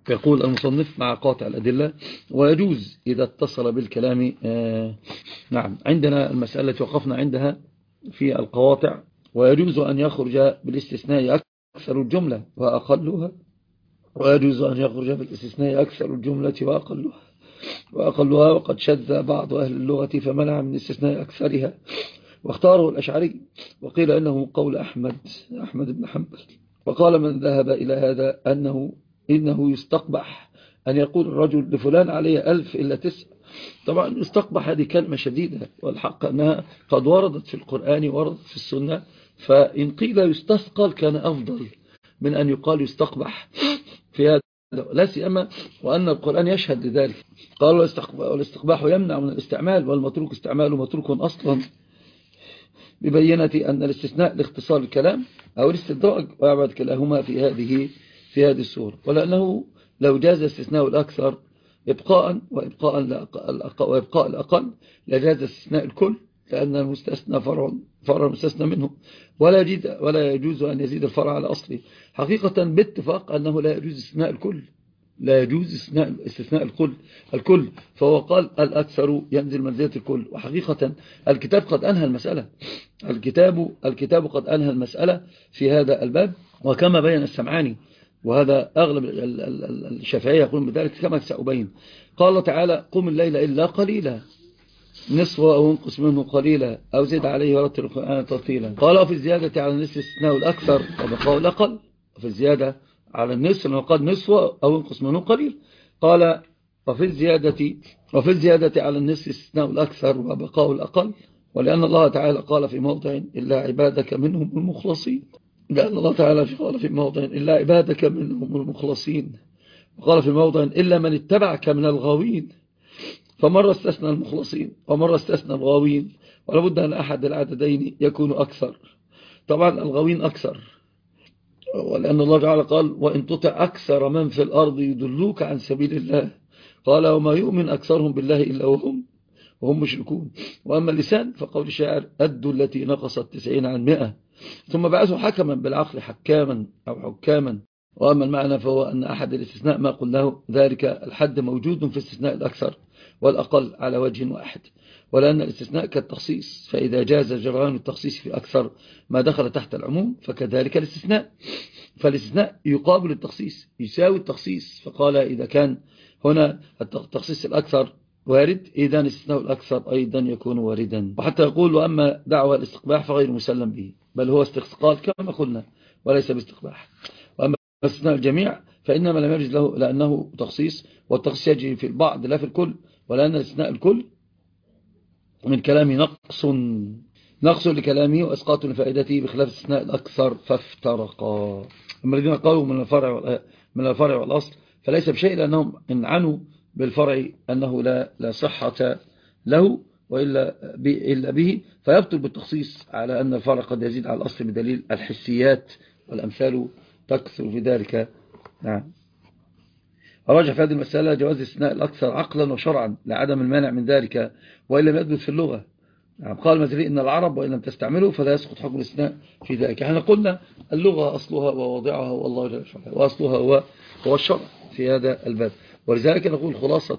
يقول المصنف مع قاطع الأدلة: ويجوز إذا اتصل بالكلام. نعم، عندنا المسألة التي وقفنا عندها في القواطع: ويجوز أن يخرج بالاستثناء أكثر الجملة وأقلها، ويجوز أن يخرج بالاستثناء أكثر الجملة وأقلها، وقد شذ بعض أهل اللغة فمنع من استثناء أكثرها واختاره الأشعري، وقيل إنه قول أحمد بن حنبل. وقال من ذهب إلى هذا إنه يستقبح أن يقول الرجل لفلان عليه 1000 إلا 9. طبعا يستقبح هذه كلمة شديدة، والحق أنها قد وردت في القرآن وردت في السنة، فإن قيل يستثقل كان أفضل من أن يقال يستقبح في هذا، لا سيما وأن القرآن يشهد لذلك. قال والاستقباح يمنع من الاستعمال، والمتروك استعماله متروك أصلا، ببينة أن الاستثناء لاختصار الكلام أو الاستدراج، ويعبد كلاهما في هذه الصورة. ولأنه لو جاز استثناء الأكثر وإبقاء الأقل لجاز استثناء الكل، لأن المستثنى فرع المستثنى منه، ولا يجوز أن يزيد الفرع على أصله. حقيقة باتفاق أنه لا يجوز استثناء الكل، لا يجوز استثناء الكل. فهو قال الأكثر ينزل منزلة الكل. وحقيقة الكتاب قد أنهى المسألة، الكتاب قد أنهى المسألة في هذا الباب، وكما بين السمعاني، وهذا أغلب الشافعية يقولون بذلك كما سأبين. قال تعالى: قم الليل إلا قليلا نصفه أو انقص منه قليلا أو زد عليه ورتل القرآن ترتيلا. قال: وفي الزيادة على النصف استثناء الأكثر وبقاء الأقل. وفي الزيادة على النصف لما قال نصفه أو انقص منه قليل، قال: وفي الزيادة على النصف استثناء الأكثر وبقاء الأقل. ولأن الله تعالى قال في موضع إلا عبادك منهم المخلصين، وقال في موضع إلا من اتبعك من الغاوين، فمرة استثنى المخلصين ومرة استثنى الغاوين، ولابد أن أحد العددين يكون أكثر. طبعا الغاوين أكثر، ولأن الله تعالى قال: وإن تطع أكثر من في الأرض يدلوك عن سبيل الله، قال: وما يؤمن أكثرهم بالله إلا وهم مشركون. وأما اللسان فقول الشاعر: أدوا التي نقصت 90 عن 100 ثم بعثوا حكما بالعقل حكاما أو حكاما. وأما المعنى فهو أن أحد الاستثناء ما قلناه ذلك الحد موجود في استثناء الأكثر والأقل على وجه واحد، ولأن الاستثناء كالتخصيص، فإذا جاز جريان التخصيص في أكثر ما دخل تحت العموم فكذلك الاستثناء. فالاستثناء يقابل التخصيص، يساوي التخصيص. فقال: إذا كان هنا التخصيص الأكثر وارد، إذا الاستثناء الأكثر أيضا يكون واردا. وحتى يقول: وأما دعوى الاستقباح فغير مسلم به، بل هو استثقال كما قلنا وليس باستقباح. وأما استثناء الجميع فإنما لم يجز له لأنه تخصيص، والتخصيص يجري في البعض لا في الكل، ولأن استثناء الكل من كلامه نقص لكلامه وإسقاط لفائدته، بخلاف استثناء الأكثر فافترقا. أما الذين قالوا من الفرع والأصل فليس بشيء، لأنهم انعنوا بالفرع أنه لا صحة له إلا به، فيبطل بالتخصيص على أن الفرع قد يزيد على الأصل بدليل الحسيات، والأمثال تكثر في ذلك. نعم. أراجع في هذه المسألة جواز استثناء الأكثر عقلا وشرعا لعدم المانع من ذلك، وإن لم يثبت في اللغة. نعم. قال المزري: إن العرب وإن لم تستعمله فلا يسقط حكم الاستثناء في ذلك. احنا قلنا اللغة أصلها وواضعها والله جل وعلا، وأصلها هو الشرع في هذا الباب. ولذلك نقول خلاصة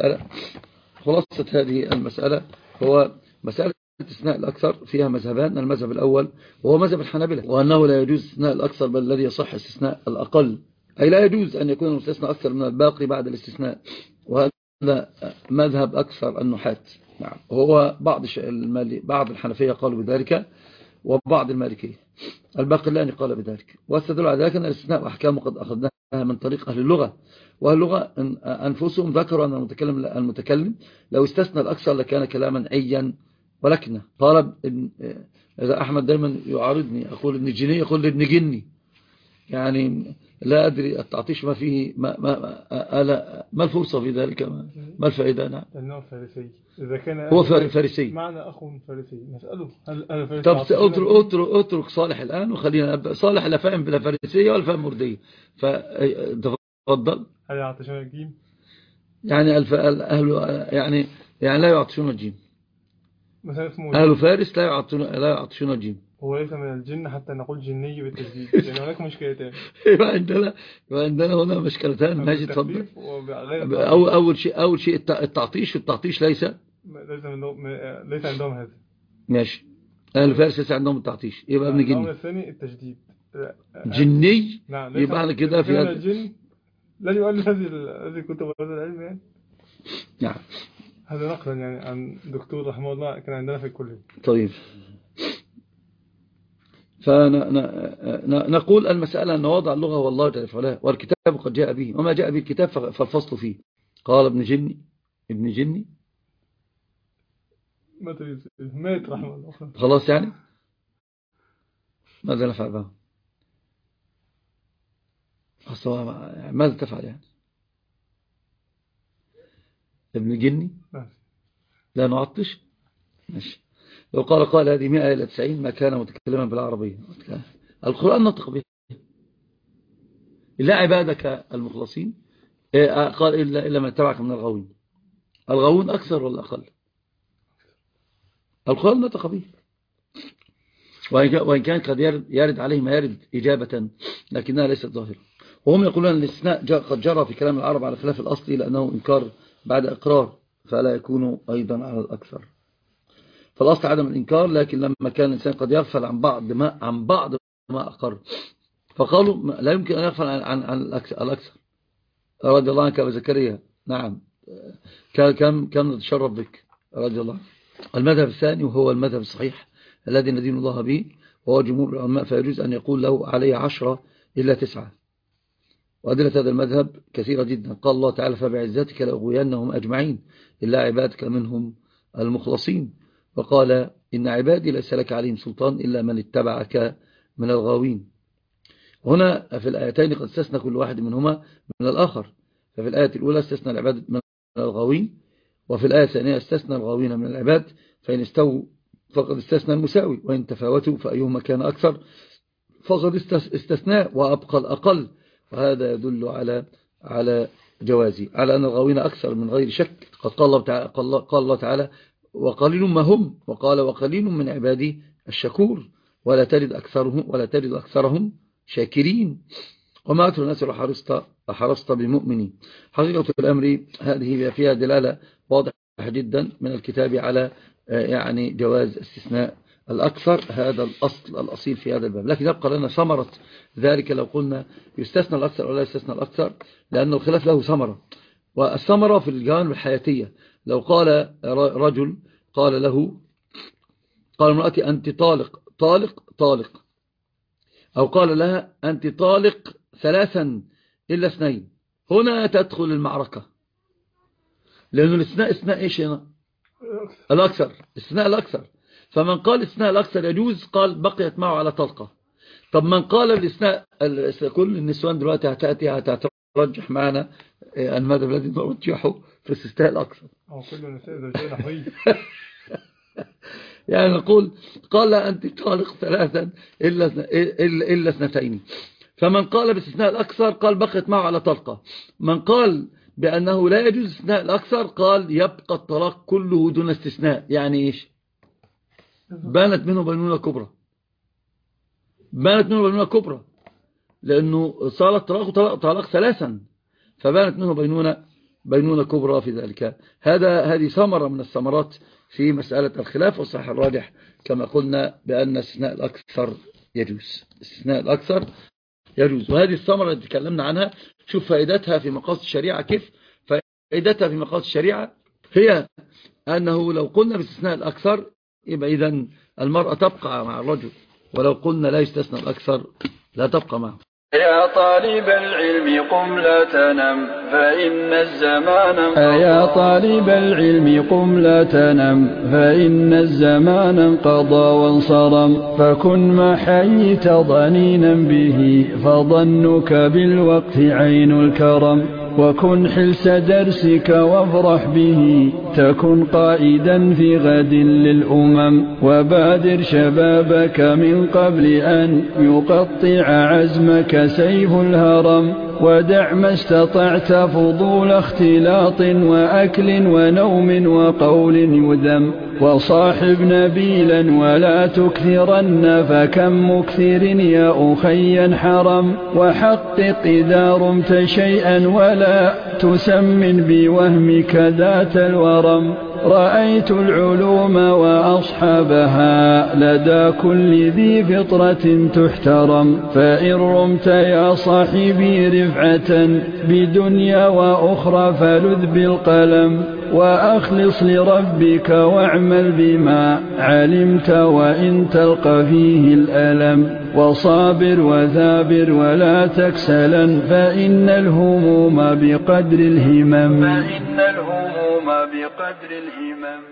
هذه المسألة هو مسألة استثناء الأكثر فيها مذهبان: المذهب الأول وهو مذهب الحنابلة، وأنه لا يجوز استثناء الأكثر، بل الذي يصح استثناء الأقل، أي لا يجوز أن يكون المستثنى أكثر من الباقي بعد الاستثناء. وهذا مذهب أكثر النحاة. نعم. وهو بعض الحنفية قالوا بذلك، وبعض المالكية الباقلاني قال بذلك. واستدلوا على ذلك أن الاستثناء وأحكامه قد أخذناها من طريق أهل اللغة، وأهل اللغة أنفسهم ذكروا أن المتكلم لو استثنى الأكثر لكان كلاما عيا ولكنه. طالب إذا أحمد دائما يعارضني، أقول ابن جني، يقول ابن جني، يعني لا أدري التعطيش ما فيه، ما الفرصة في ذلك، ما الفائدة. نعم. أنه فارسي، إذا كان هو فارسي، معنى أخ فارسي، نسأله هل فارسي؟ طب اترك صالح الآن وخلينا أبدأ. صالح لا فاهم بلا فارسية ولا فاهم مردية، فتفضل. هل يعطشون الجيم؟ يعني أهل يعني لا يعطشون الجيم. مثلا اسمه أهل فارس لا يعطشون الجيم. هو ليس من الجن حتى نقول جني بالتجديد، لأن هناك مشكلتان. يبقى عندنا هنا مشكلتان. ماشي، اتفضل. أول شيء التعطيش. التعطيش ليس عندهم هذا. ماشي. أهل فارس ليس عندهم التعطيش، يبقى ابن جني. الثاني التجديد جني. نعم. يبقى على كده في هذا الجن لا يؤلف هذه كتب هذا العلم يعني. نعم. هذا نقلا يعني عن دكتور رحمه الله كان عندنا في الكلية. طيب، فنقول المسألة أن وضع اللغة والله جل وعلا، والكتاب قد جاء به، وما جاء به الكتاب فالفصل فيه. قال ابن جني مات رحمه الله. خلاص يعني ماذا نفعل بها؟ ماذا تفعل يعني؟ ابن جني لا نعطش. ماشي. لو قال هذه 100 إلى 90 ما كان متكلما بالعربية. القرآن نطق به. إلا عبادك المخلصين. قال إلا من اتبعك من الغاوين. الغاوون أكثر ولا أقل؟ القرآن نطق به، وإن كان قد يرد عليه ما يرد إجابة، لكنها ليست ظاهرة. وهم يقولون أن الاستثناء قد جرى في كلام العرب على خلاف الأصل، لأنه إنكار بعد إقرار، فلا يكون أيضا على الأكثر. فالأصل عدم الإنكار، لكن لما كان الإنسان قد يغفل عن بعض ما أقر، فقالوا لا يمكن أن يغفل عن الأكثر. رضي الله عنك أبا زكريا. نعم. كم نتشرف بك رضي الله. المذهب الثاني وهو المذهب الصحيح الذي ندين الله به، وهو جمهور العلماء، فيجوز أن يقول له عليه 10 إلا 9. وأدلة هذا المذهب كثيرة جدا. قال الله تعالى فبعزتك لأغوينهم أجمعين إلا عبادك منهم المخلصين. وقال إن عبادي ليس لك عليهم سلطان إلا من اتبعك من الغاوين. هنا في الآيتين قد استثنى كل واحد منهما من الآخر. ففي الآية الأولى استثنى العباد من الغاوين، وفي الآية الثانية استثنى الغاوين من العباد، فإن استووا فقد استثنى المساوي، وإن تفاوتوا فأيهما كان أكثر فقد استثنى وأبقى الأقل. وهذا يدل على جوازي، على أن الغاوين أكثر من غير شك. قد قال الله تعالى وقليل ما هم، وقال وقليل من عبادي الشكور، ولا تجد أكثرهم شاكرين. وما أكثر الناس لو حرصت بمؤمنين. حقيقة الأمر هذه فيها دلالة واضحة جدا من الكتاب على يعني جواز استثناء الأكثر. هذا الأصل الأصيل في هذا الباب. لكن يبقى لنا ثمرة ذلك لو قلنا يستثنى الأكثر ولا يستثنى الأكثر، لأن الخلاف له ثمرة، والثمرة في الجوانب الحياتية. لو قال رجل قال امرأتي أنت طالق، أو قال لها أنت طالق 3 إلا 2، هنا تدخل المعركة، لأنه الاستثناء إيش هنا؟ الأكثر. استثناء الأكثر. فمن قال استثناء الأكثر يجوز، قال بقيت معه على طلقة. طب من قال الاستثناء كل النسوان دلوقتي هترجح معنا المذهب الذي نرجحه في الاستثناء الأكثر. كل النساء زوجين حوي. يعني نقول قال أنت طالق 3 إلا 2. فمن قال باستثناء الأكثر قال بقيت معه على طلقة. من قال بأنه لا يجوز استثناء الأكثر قال يبقى الطلاق كله دون استثناء. يعني إيش؟ بانت منه بينونة كبرى، لأنه صار الطلاق طلاق 3، فبانت منه بينونة كبرى في ذلك. هذه ثمرة من الثمرات في مسألة الخلاف. والصحيح الراجح كما قلنا بأن استثناء الأكثر يجوز. وهذه الثمرة التي تكلمنا عنها، شوف فائدتها في مقاصد الشريعة كيف. فائدتها في مقاصد الشريعة هي أنه لو قلنا باستثناء الأكثر يبقى إذن المرأة تبقى مع الرجل، ولو قلنا لا يستثنى الأكثر لا تبقى معه. يا طالب العلم قم لا تنم فإن الزمان انقضى وانصرم فكن ما حييت ضنينا به فظنك بالوقت عين الكرم وكن حلس درسك وافرح به تكن قائدا في غد للأمم وبادر شبابك من قبل أن يقطع عزمك سيف الهرم ودع ما استطعت فضول اختلاط وأكل ونوم وقول يذم وصاحب نبيلا ولا تكثرن فكم مكثر يا أخي حرم وحقق إذا رمت شيئا ولا تسمن بوهمك ذات الورم رأيت العلوم وأصحابها لدى كل ذي فطرة تحترم فإن رمت يا صاحبي رفعة بدنيا وأخرى فلذ بالقلم وأخلص لربك واعمل بما علمت وإن تلقى فيه الألم وصابر وثابر ولا تكسلا فإن الهموم بقدر الهمم